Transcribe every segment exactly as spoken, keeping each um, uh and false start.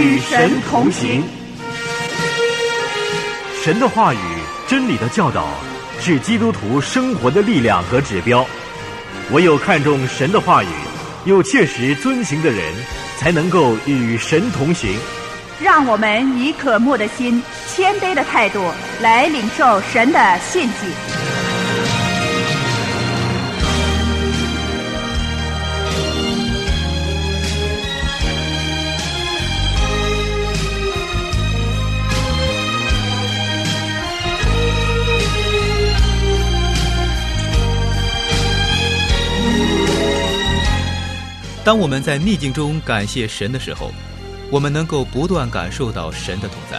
与神同行。神的话语、真理的教导是基督徒生活的力量和指标。唯有看重神的话语，又切实遵行的人，才能够与神同行。 让我们以渴慕的心、谦卑的态度来领受神的信息。 当我们在逆境中感谢神的时候，我们能够不断感受到神的同在。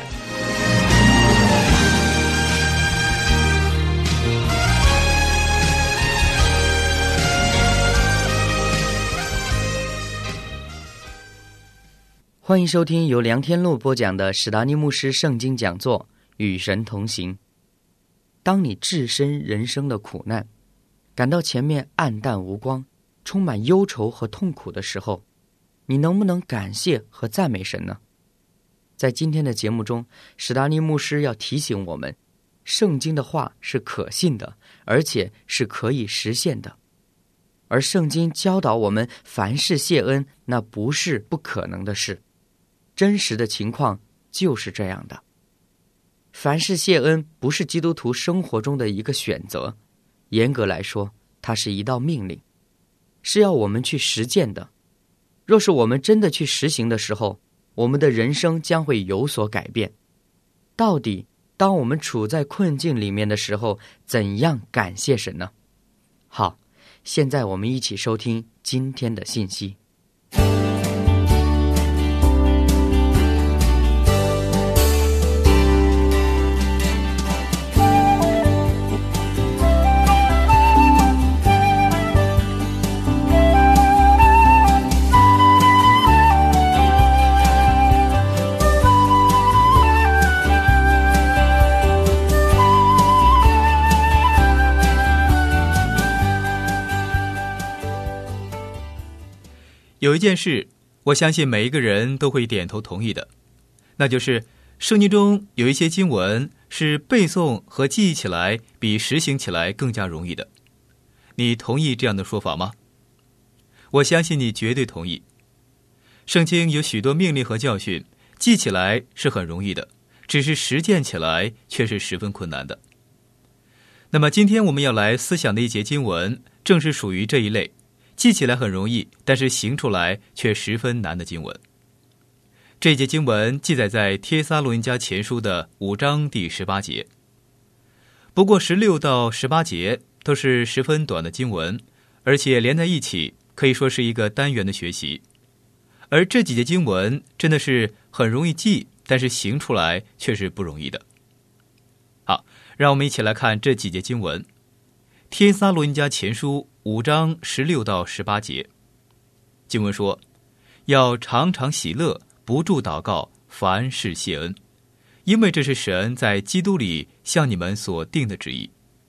欢迎收听由梁天禄播讲的史达尼牧师圣经讲座《与神同行》。当你置身人生的苦难，感到前面暗淡无光，充满忧愁和痛苦的时候，你能不能感谢和赞美神呢？在今天的节目中，史达尼牧师要提醒我们，圣经的话是可信的，而且是可以实现的。而圣经教导我们凡事谢恩，那不是不可能的事。真实的情况就是这样的。凡事谢恩不是基督徒生活中的一个选择，严格来说，它是一道命令，是要我们去实践的。若是我们真的去实行的时候，我们的人生将会有所改变。到底当我们处在困境里面的时候，怎样感谢神呢？好，现在我们一起收听今天的信息。 有一件事，我相信每一个人都会点头同意的，那就是圣经中有一些经文是背诵和记忆起来比实行起来更加容易的。你同意这样的说法吗？我相信你绝对同意。圣经有许多命令和教训，记起来是很容易的，只是实践起来却是十分困难的。那么今天我们要来思想的一节经文，正是属于这一类记起来很容易，但是行出来却十分难的经文。这一节经文记载在帖撒罗尼迦前书的五章第十八节。不过十六到十八节都是十分短的经文，而且连在一起，可以说是一个单元的学习。而这几节经文真的是很容易记，但是行出来却是不容易的。好，让我们一起来看这几节经文。帖撒罗尼迦前书五章十六到十八节，经文说：要常常喜乐，不住祷告，凡事谢恩，因为这是神在基督里向你们所定的旨意。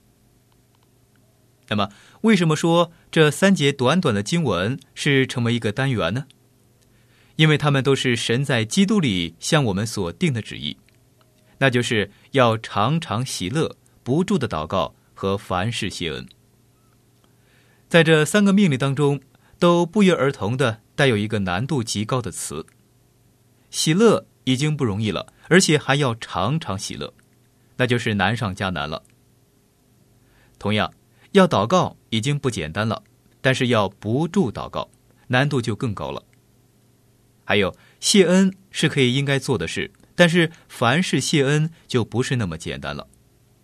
那么为什么说这三节短短的经文是成为一个单元呢？因为它们都是神在基督里向我们所定的旨意，那就是要常常喜乐，不住的祷告和凡事谢恩。在这三个命令当中，都不约而同的带有一个难度极高的词。喜乐已经不容易了，而且还要常常喜乐，那就是难上加难了。同样，要祷告已经不简单了，但是要不住祷告，难度就更高了。还有，谢恩是可以应该做的事，但是凡事谢恩就不是那么简单了。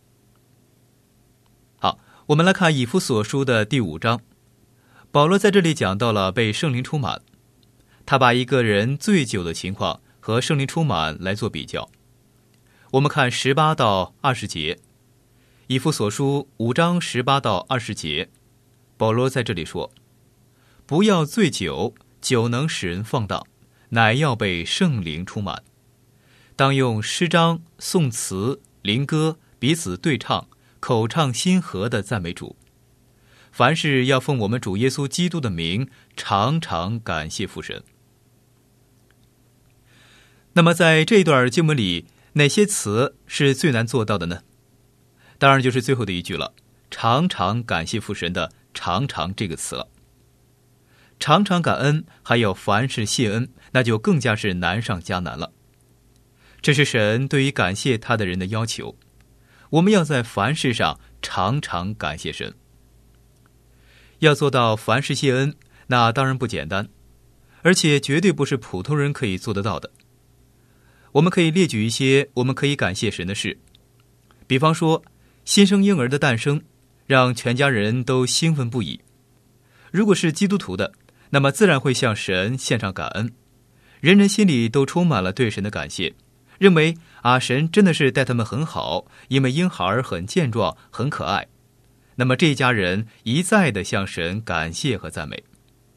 好，我们来看以弗所书的第五章。保罗在这里讲到了被圣灵充满，他把一个人醉酒的情况和圣灵充满来做比较。我们看十八到二十节，以弗所书五章十八到二十节，保罗在这里说：不要醉酒，酒能使人放荡，乃要被圣灵充满。当用诗章、颂词、灵歌彼此对唱，口唱心和的赞美主。凡事要奉我们主耶稣基督的名，常常感谢父神。 那么在这一段经文里，哪些词是最难做到的呢？当然就是最后的一句了，常常感谢父神的常常这个词了。常常感恩还有凡事谢恩，那就更加是难上加难了。这是神对于感谢他的人的要求，我们要在凡事上常常感谢神。要做到凡事谢恩，那当然不简单，而且绝对不是普通人可以做得到的。我们可以列举一些我们可以感谢神的事，比方说新生婴儿的诞生，让全家人都兴奋不已。如果是基督徒的，那么自然会向神献上感恩，人人心里都充满了对神的感谢，认为啊，神真的是待他们很好，因为婴孩很健壮很可爱。那么这一家人一再的向神感谢和赞美。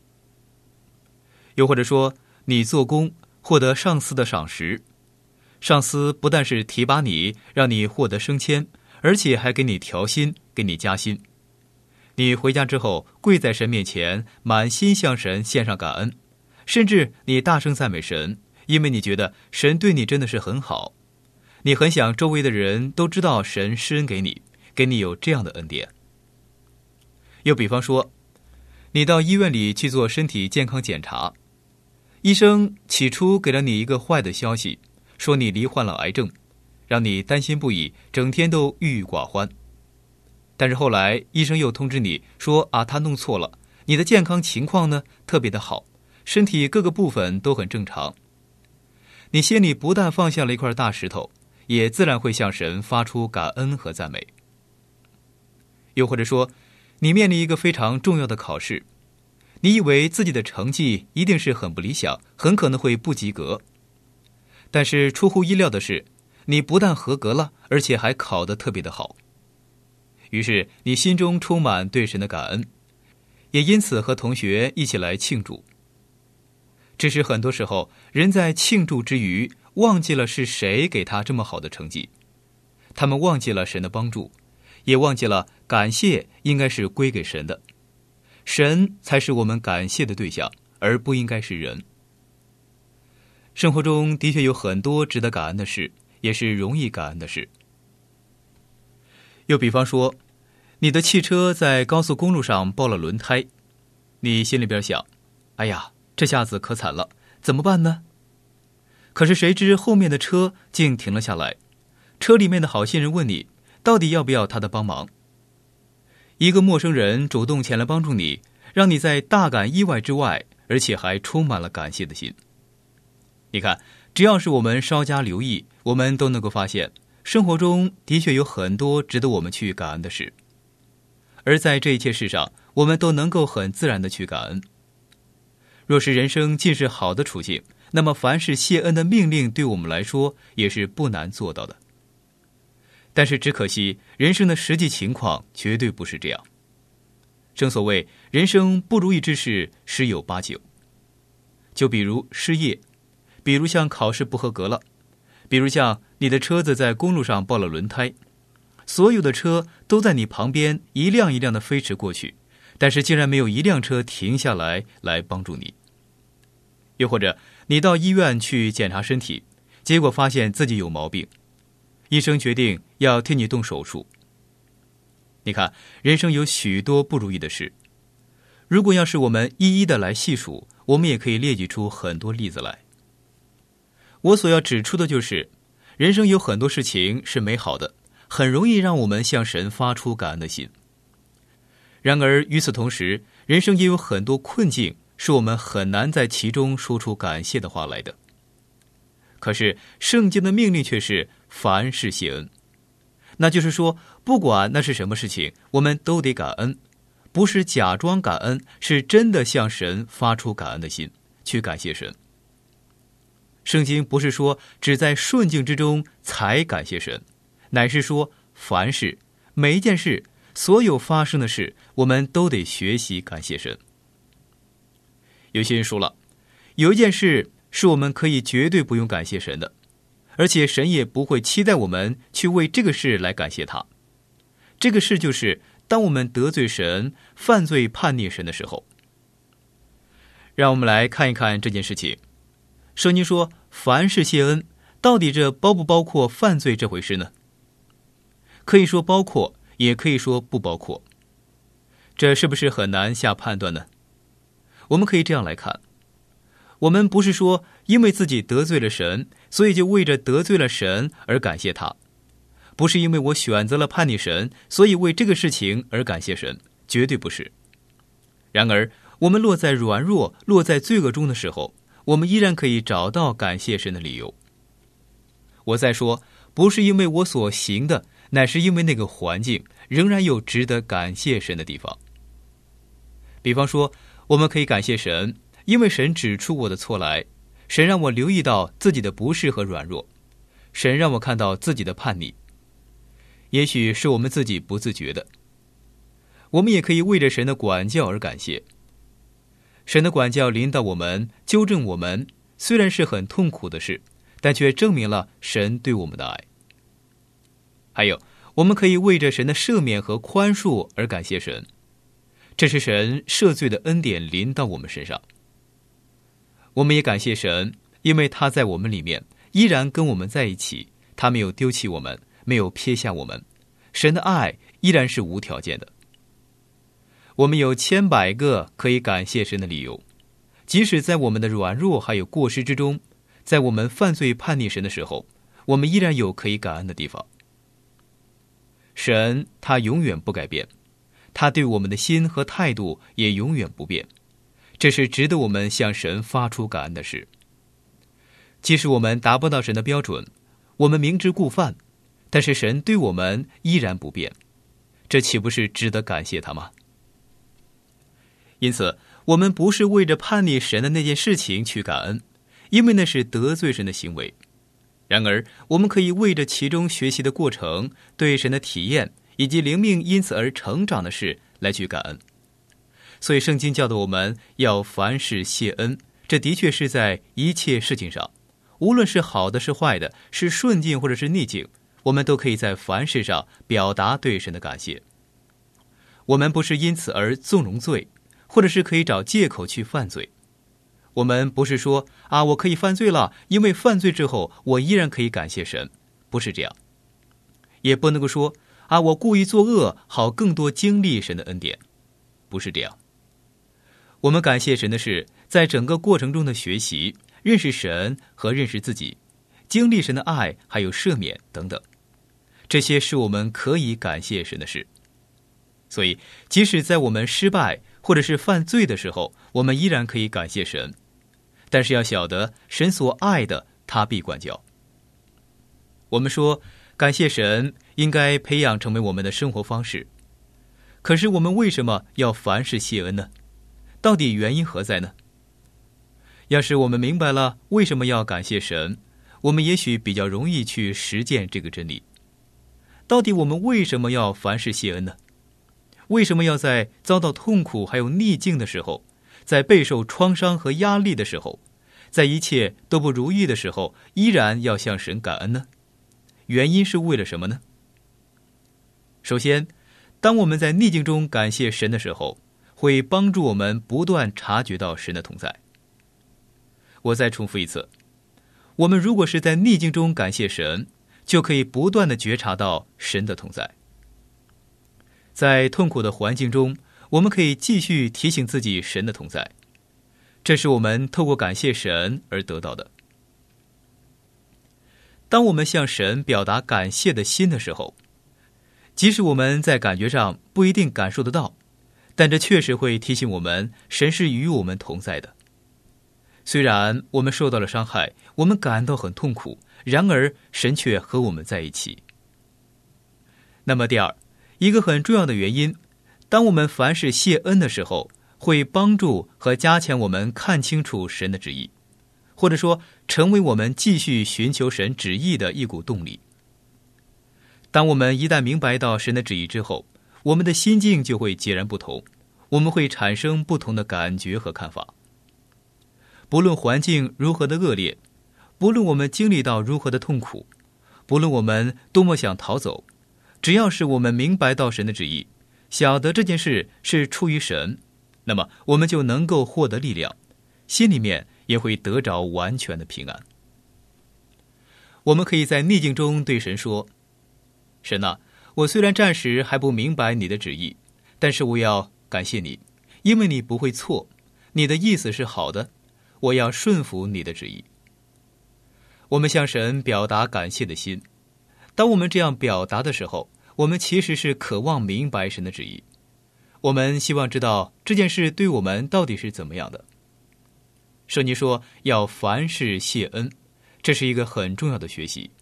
又或者说你做工获得上司的赏识，上司不但是提拔你让你获得升迁，而且还给你调薪给你加薪。你回家之后跪在神面前，满心向神献上感恩，甚至你大声赞美神，因为你觉得神对你真的是很好，你很想周围的人都知道神施恩给你，给你有这样的恩典。又比方说你到医院里去做身体健康检查，医生起初给了你一个坏的消息，说你罹患了癌症，让你担心不已，整天都郁郁寡欢。但是后来医生又通知你说啊，他弄错了，你的健康情况呢特别的好，身体各个部分都很正常。你心里不但放下了一块大石头，也自然会向神发出感恩和赞美。又或者说你面临一个非常重要的考试，你以为自己的成绩一定是很不理想，很可能会不及格，但是出乎意料的是，你不但合格了，而且还考得特别的好。于是你心中充满对神的感恩，也因此和同学一起来庆祝。只是很多时候人在庆祝之余忘记了是谁给他这么好的成绩，他们忘记了神的帮助，也忘记了感谢应该是归给神的，神才是我们感谢的对象，而不应该是人。生活中的确有很多值得感恩的事，也是容易感恩的事。又比方说你的汽车在高速公路上爆了轮胎，你心里边想，哎呀，这下子可惨了，怎么办呢？可是谁知后面的车竟停了下来，车里面的好心人问你到底要不要他的帮忙。一个陌生人主动前来帮助你，让你在大感意外之外，而且还充满了感谢的心。你看，只要是我们稍加留意，我们都能够发现生活中的确有很多值得我们去感恩的事，而在这一切事上，我们都能够很自然的去感恩。若是人生尽是好的处境，那么凡是谢恩的命令对我们来说也是不难做到的。但是只可惜人生的实际情况绝对不是这样。正所谓人生不如意之事十有八九，就比如失业，比如像考试不合格了，比如像你的车子在公路上爆了轮胎，所有的车都在你旁边一辆一辆的飞驰过去，但是竟然没有一辆车停下来来帮助你。又或者你到医院去检查身体，结果发现自己有毛病，医生决定要替你动手术。你看，人生有许多不如意的事，如果要是我们一一的来细数，我们也可以列举出很多例子来。我所要指出的就是，人生有很多事情是美好的，很容易让我们向神发出感恩的心。然而与此同时，人生也有很多困境，是我们很难在其中说出感谢的话来的。可是圣经的命令却是凡事谢恩，那就是说，不管那是什么事情，我们都得感恩，不是假装感恩，是真的向神发出感恩的心，去感谢神。圣经不是说只在顺境之中才感谢神，乃是说凡事每一件事，所有发生的事，我们都得学习感谢神。有些人说了，有一件事是我们可以绝对不用感谢神的，而且神也不会期待我们去为这个事来感谢他。这个事就是当我们得罪神、犯罪叛逆神的时候。让我们来看一看这件事情。 圣经说凡事谢恩，到底这包不包括犯罪这回事呢？可以说包括，也可以说不包括。这是不是很难下判断呢？我们可以这样来看，我们不是说因为自己得罪了神，所以就为着得罪了神而感谢他，不是因为我选择了叛逆神，所以为这个事情而感谢神，绝对不是。然而我们落在软弱、落在罪恶中的时候，我们依然可以找到感谢神的理由。我再说，不是因为我所行的，乃是因为那个环境仍然有值得感谢神的地方。比方说，我们可以感谢神，因为神指出我的错来，神让我留意到自己的不适和软弱，神让我看到自己的叛逆。也许是我们自己不自觉的。我们也可以为着神的管教而感谢。神的管教临到我们，纠正我们，虽然是很痛苦的事，但却证明了神对我们的爱。还有，我们可以为着神的赦免和宽恕而感谢神，这是神赦罪的恩典临到我们身上。我们也感谢神，因为他在我们里面依然跟我们在一起，他没有丢弃我们，没有撇下我们，神的爱依然是无条件的。我们有千百个可以感谢神的理由，即使在我们的软弱还有过失之中，在我们犯罪叛逆神的时候，我们依然有可以感恩的地方。神他永远不改变，他对我们的心和态度也永远不变，这是值得我们向神发出感恩的事。即使我们达不到神的标准，我们明知故犯，但是神对我们依然不变，这岂不是值得感谢他吗？因此，我们不是为着叛逆神的那件事情去感恩，因为那是得罪神的行为。然而，我们可以为着其中学习的过程、对神的体验以及灵命因此而成长的事来去感恩。所以圣经教导我们要凡事谢恩，这的确是在一切事情上，无论是好的是坏的，是顺境或者是逆境，我们都可以在凡事上表达对神的感谢。我们不是因此而纵容罪，或者是可以找借口去犯罪。我们不是说啊，我可以犯罪了，因为犯罪之后我依然可以感谢神，不是这样。也不能够说啊，我故意作恶，好更多经历神的恩典，不是这样。我们感谢神的是，在整个过程中的学习、认识神和认识自己，经历神的爱还有赦免等等，这些是我们可以感谢神的事。所以即使在我们失败或者是犯罪的时候，我们依然可以感谢神，但是要晓得神所爱的他必管教。我们说感谢神应该培养成为我们的生活方式，可是我们为什么要凡事谢恩呢？到底原因何在呢？要是我们明白了为什么要感谢神，我们也许比较容易去实践这个真理。到底我们为什么要凡事谢恩呢？为什么要在遭到痛苦还有逆境的时候，在备受创伤和压力的时候，在一切都不如意的时候，依然要向神感恩呢？原因是为了什么呢？首先，当我们在逆境中感谢神的时候，会帮助我们不断察觉到神的同在。我再重复一次，我们如果是在逆境中感谢神，就可以不断地觉察到神的同在。在痛苦的环境中，我们可以继续提醒自己神的同在，这是我们透过感谢神而得到的。当我们向神表达感谢的心的时候，即使我们在感觉上不一定感受得到，但这确实会提醒我们神是与我们同在的。虽然我们受到了伤害，我们感到很痛苦，然而神却和我们在一起。那么第二，一个很重要的原因，当我们凡事谢恩的时候，会帮助和加强我们看清楚神的旨意，或者说成为我们继续寻求神旨意的一股动力。当我们一旦明白到神的旨意之后，我们的心境就会截然不同，我们会产生不同的感觉和看法。不论环境如何的恶劣，不论我们经历到如何的痛苦，不论我们多么想逃走，只要是我们明白到神的旨意，晓得这件事是出于神，那么我们就能够获得力量，心里面也会得着完全的平安。我们可以在逆境中对神说：神啊，我虽然暂时还不明白你的旨意，但是我要感谢你，因为你不会错，你的意思是好的，我要顺服你的旨意。我们向神表达感谢的心，当我们这样表达的时候，我们其实是渴望明白神的旨意，我们希望知道这件事对我们到底是怎么样的。圣经说要凡事谢恩，这是一个很重要的学习。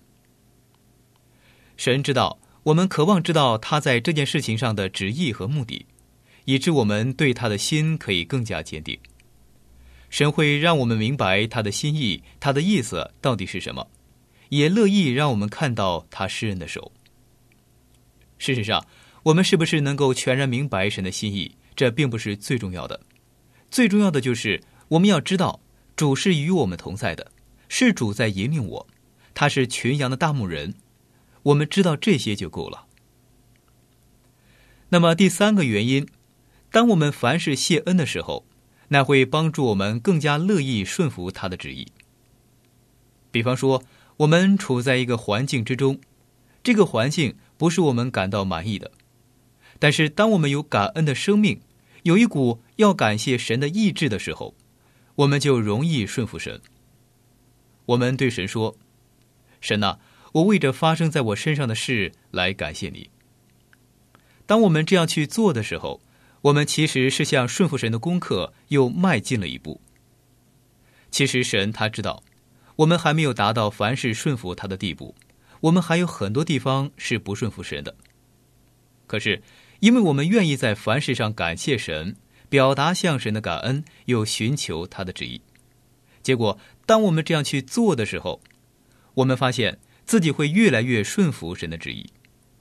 神知道我们渴望知道他在这件事情上的旨意和目的，以致我们对他的心可以更加坚定。神会让我们明白他的心意，他的意思到底是什么，也乐意让我们看到他施恩的手。事实上，我们是不是能够全然明白神的心意，这并不是最重要的。最重要的就是我们要知道主是与我们同在的，是主在引领我，他是群羊的大牧人，我们知道这些就够了。那么第三个原因，当我们凡事谢恩的时候，那会帮助我们更加乐意顺服他的旨意。比方说，我们处在一个环境之中，这个环境不是我们感到满意的，但是当我们有感恩的生命，有一股要感谢神的意志的时候，我们就容易顺服神。我们对神说：神啊，我为着发生在我身上的事来感谢你。当我们这样去做的时候，我们其实是向顺服神的功课又迈进了一步。其实神他知道我们还没有达到凡事顺服他的地步，我们还有很多地方是不顺服神的。可是因为我们愿意在凡事上感谢神，表达向神的感恩，又寻求他的旨意，结果当我们这样去做的时候，我们发现自己会越来越顺服神的旨意。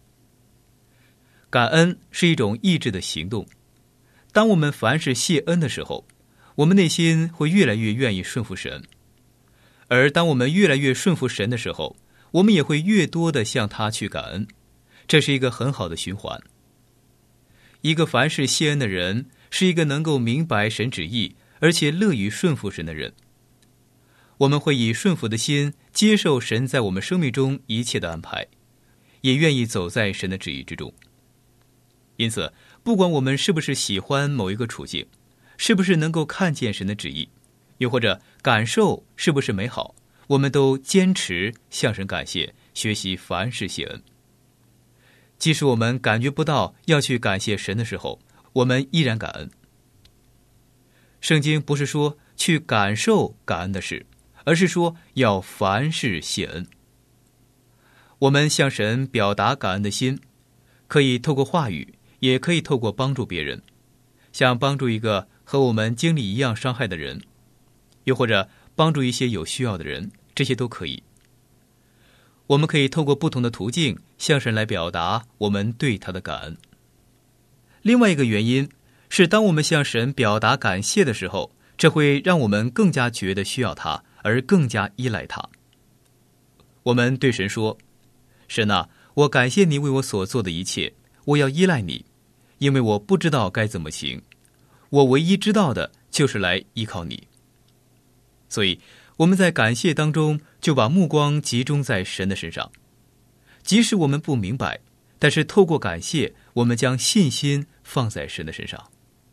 感恩是一种意志的行动，当我们凡事谢恩的时候，我们内心会越来越愿意顺服神，而当我们越来越顺服神的时候，我们也会越多的向他去感恩，这是一个很好的循环。一个凡事谢恩的人，是一个能够明白神旨意，而且乐于顺服神的人。我们会以顺服的心接受神在我们生命中一切的安排，也愿意走在神的旨意之中。因此，不管我们是不是喜欢某一个处境，是不是能够看见神的旨意，又或者感受是不是美好，我们都坚持向神感谢，学习凡事谢恩。即使我们感觉不到要去感谢神的时候，我们依然感恩。圣经不是说去感受感恩的事，而是说要凡事谢恩。我们向神表达感恩的心，可以透过话语，也可以透过帮助别人，像帮助一个和我们经历一样伤害的人，又或者帮助一些有需要的人，这些都可以。我们可以透过不同的途径向神来表达我们对他的感恩。另外一个原因是，当我们向神表达感谢的时候，这会让我们更加觉得需要他，而更加依赖他。我们对神说：神啊，我感谢你为我所做的一切，我要依赖你，因为我不知道该怎么行，我唯一知道的就是来依靠你。所以我们在感谢当中就把目光集中在神的身上，即使我们不明白，但是透过感谢，我们将信心放在神的身上。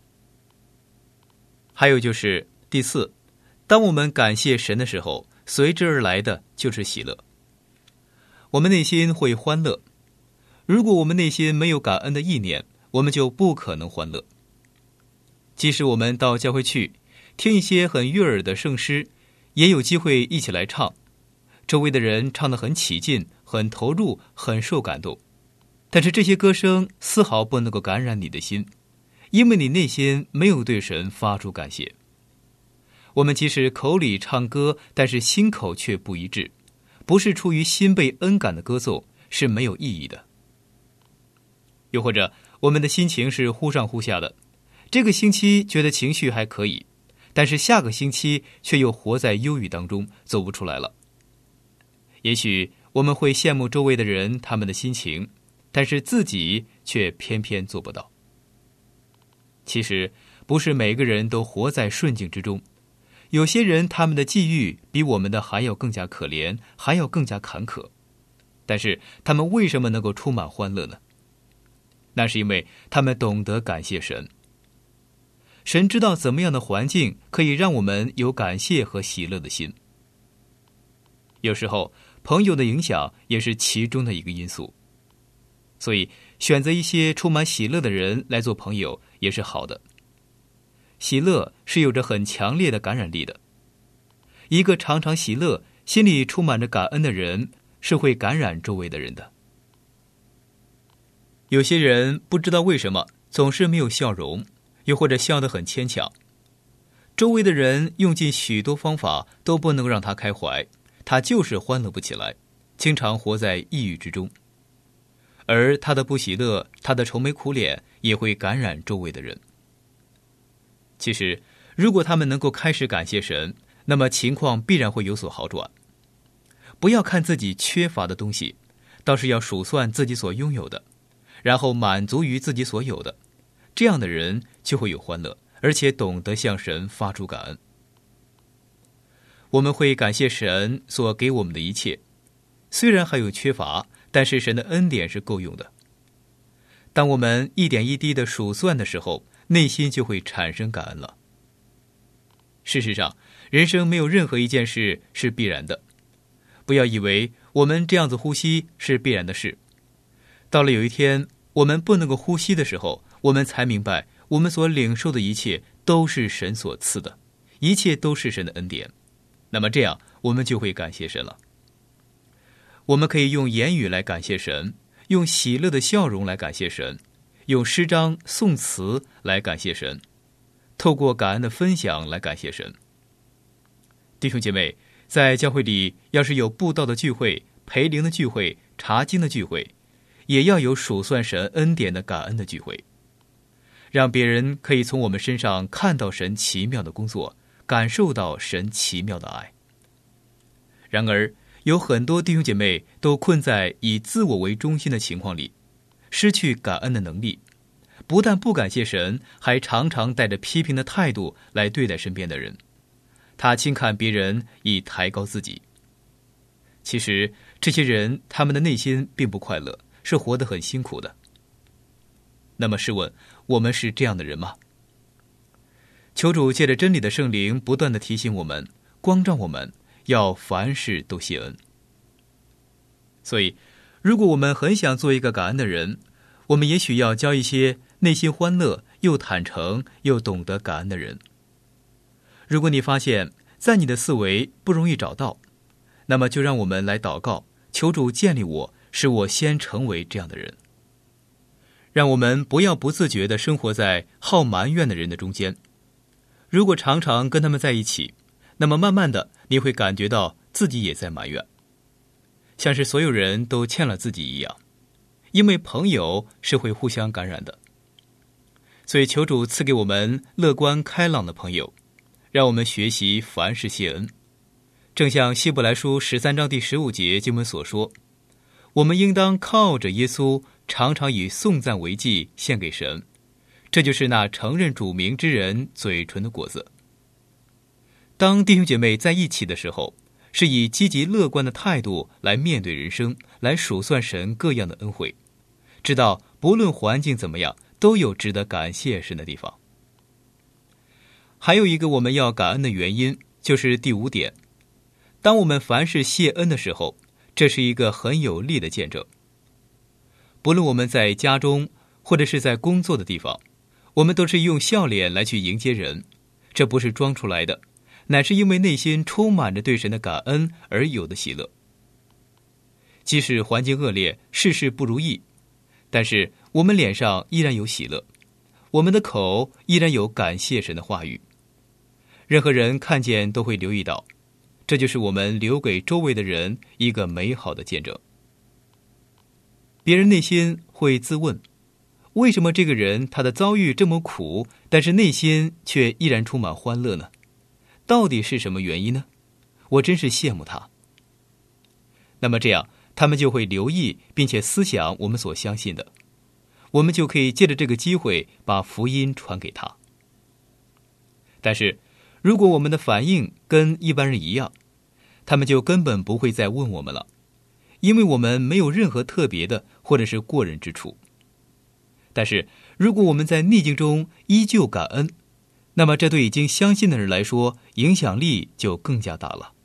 还有就是第四，当我们感谢神的时候，随之而来的就是喜乐。我们内心会欢乐，如果我们内心没有感恩的意念，我们就不可能欢乐。即使我们到教会去听一些很悦耳的圣诗，也有机会一起来唱，周围的人唱得很起劲，很投入，很受感动，但是这些歌声丝毫不能够感染你的心，因为你内心没有对神发出感谢。我们即使口里唱歌，但是心口却不一致，不是出于心被恩感的歌奏，是没有意义的。又或者我们的心情是忽上忽下的，这个星期觉得情绪还可以，但是下个星期却又活在忧郁当中，走不出来了。也许我们会羡慕周围的人他们的心情，但是自己却偏偏做不到。其实不是每个人都活在顺境之中， 有些人他们的际遇比我们的还要更加可怜，还要更加坎坷，但是他们为什么能够充满欢乐呢？那是因为他们懂得感谢神。神知道怎么样的环境可以让我们有感谢和喜乐的心。有时候朋友的影响也是其中的一个因素，所以选择一些充满喜乐的人来做朋友也是好的。喜乐是有着很强烈的感染力的，一个常常喜乐、心里充满着感恩的人是会感染周围的人的。有些人不知道为什么总是没有笑容，又或者笑得很牵强，周围的人用尽许多方法都不能让他开怀，他就是欢乐不起来，经常活在抑郁之中。而他的不喜乐，他的愁眉苦脸也会感染周围的人。其实如果他们能够开始感谢神，那么情况必然会有所好转。不要看自己缺乏的东西，倒是要数算自己所拥有的，然后满足于自己所有的，这样的人就会有欢乐，而且懂得向神发出感恩。我们会感谢神所给我们的一切，虽然还有缺乏，但是神的恩典是够用的。当我们一点一滴的数算的时候，内心就会产生感恩了。事实上，人生没有任何一件事是必然的，不要以为我们这样子呼吸是必然的事。到了有一天我们不能够呼吸的时候，我们才明白我们所领受的一切都是神所赐的，一切都是神的恩典。那么这样我们就会感谢神了。我们可以用言语来感谢神，用喜乐的笑容来感谢神，用诗章颂词来感谢神，透过感恩的分享来感谢神。弟兄姐妹，在教会里要是有布道的聚会、培灵的聚会、查经的聚会，也要有数算神恩典的感恩的聚会，让别人可以从我们身上看到神奇妙的工作，感受到神奇妙的爱。然而有很多弟兄姐妹都困在以自我为中心的情况里，失去感恩的能力，不但不感谢神，还常常带着批评的态度来对待身边的人。他轻看别人，以抬高自己。其实这些人他们的内心并不快乐，是活得很辛苦的。那么试问，我们是这样的人吗？求主借着真理的圣灵不断地提醒我们，光照我们，要凡事都谢恩。所以如果我们很想做一个感恩的人，我们也许要交一些内心欢乐又坦诚又懂得感恩的人。如果你发现在你的思维不容易找到，那么就让我们来祷告，求主建立我，使我先成为这样的人。让我们不要不自觉地生活在好埋怨的人的中间。如果常常跟他们在一起，那么慢慢的你会感觉到自己也在埋怨，像是所有人都欠了自己一样。因为朋友是会互相感染的，所以求主赐给我们乐观开朗的朋友，让我们学习凡事谢恩。正像希伯来书十三章第十五节经文所说，我们应当靠着耶稣，常常以颂赞为祭献给神，这就是那承认主名之人嘴唇的果子。当弟兄姐妹在一起的时候，是以积极乐观的态度来面对人生，来数算神各样的恩惠，知道不论环境怎么样，都有值得感谢神的地方。还有一个我们要感恩的原因，就是第五点，当我们凡事谢恩的时候，这是一个很有力的见证。不论我们在家中或者是在工作的地方，我们都是用笑脸来去迎接人，这不是装出来的，乃是因为内心充满着对神的感恩而有的喜乐。即使环境恶劣，事事不如意，但是我们脸上依然有喜乐，我们的口依然有感谢神的话语。任何人看见都会留意到，这就是我们留给周围的人一个美好的见证。别人内心会自问，为什么这个人他的遭遇这么苦，但是内心却依然充满欢乐呢？到底是什么原因呢？我真是羡慕他。那么这样他们就会留意并且思想我们所相信的，我们就可以借着这个机会把福音传给他。但是如果我们的反应跟一般人一样，他们就根本不会再问我们了，因为我们没有任何特别的或者是过人之处。但是如果我们在逆境中依旧感恩，那么这对已经相信的人来说，影响力就更加大了。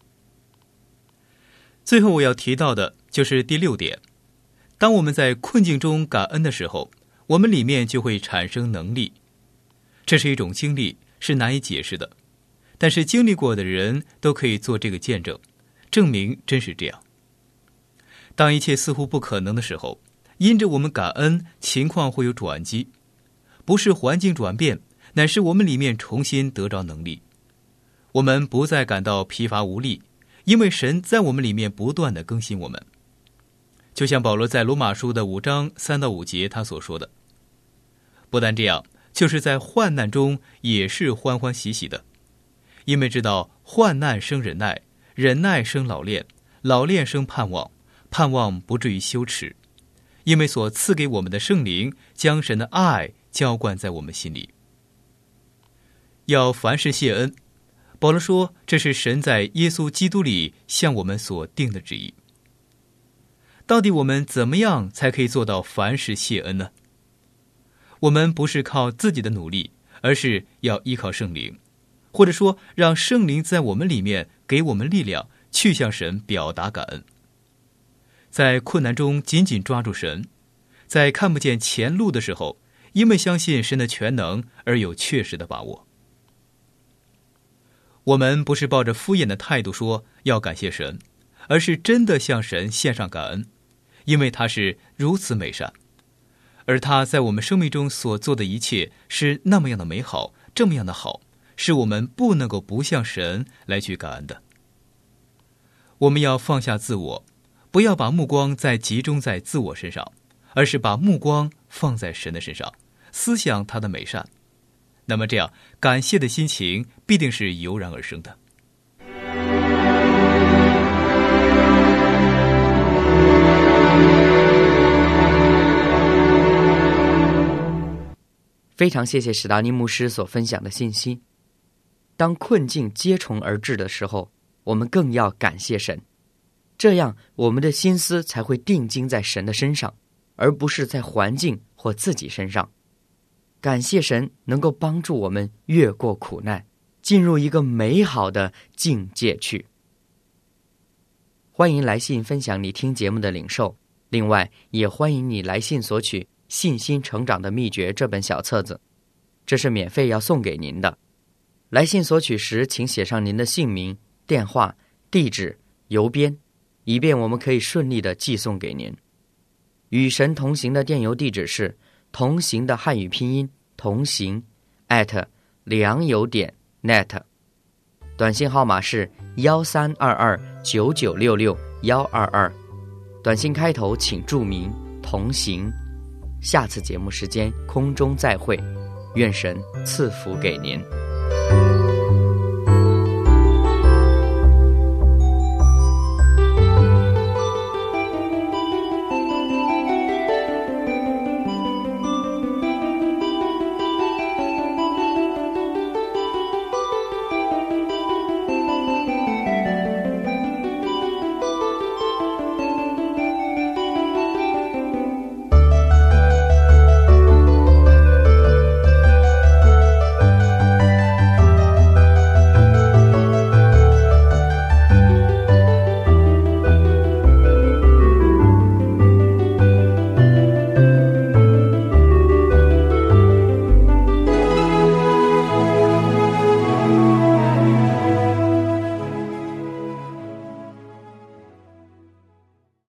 最后我要提到的就是第六点，当我们在困境中感恩的时候，我们里面就会产生能力。这是一种经历，是难以解释的，但是经历过的人都可以做这个见证，证明真是这样。当一切似乎不可能的时候，因着我们感恩，情况会有转机，不是环境转变，乃是我们里面重新得着能力。我们不再感到疲乏无力，因为神在我们里面不断地更新我们。就像保罗在罗马书的五章三到五节他所说的，不但这样，就是在患难中也是欢欢喜喜的，因为知道患难生忍耐，忍耐生老练，老练生盼望，盼望不至于羞耻，因为所赐给我们的圣灵将神的爱浇灌在我们心里。要凡事谢恩，保罗说这是神在耶稣基督里向我们所定的旨意。到底我们怎么样才可以做到凡事谢恩呢？我们不是靠自己的努力，而是要依靠圣灵，或者说让圣灵在我们里面给我们力量，去向神表达感恩。在困难中紧紧抓住神，在看不见前路的时候，因为相信神的全能而有确实的把握。我们不是抱着敷衍的态度说要感谢神，而是真的向神献上感恩，因为他是如此美善，而他在我们生命中所做的一切是那么样的美好，这么样的好，是我们不能够不向神来去感恩的。我们要放下自我，不要把目光再集中在自我身上，而是把目光放在神的身上，思想他的美善。那么这样，感谢的心情必定是油然而生的。 非常谢谢史达尼牧师所分享的信息。当困境接踵而至的时候，我们更要感谢神，这样我们的心思才会定睛在神的身上，而不是在环境或自己身上。感谢神能够帮助我们越过苦难，进入一个美好的境界去。欢迎来信分享你听节目的领受，另外也欢迎你来信索取《信心成长的秘诀》这本小册子，这是免费要送给您的。来信索取时，请写上您的姓名、电话、地址、邮编，以便我们可以顺利的寄送给您。与神同行的电邮地址是同行的汉语拼音同行 at 良友点 net， 短信号码是幺三二二九九六六幺二二，短信开头请注明同行。下次节目时间空中再会，愿神赐福给您。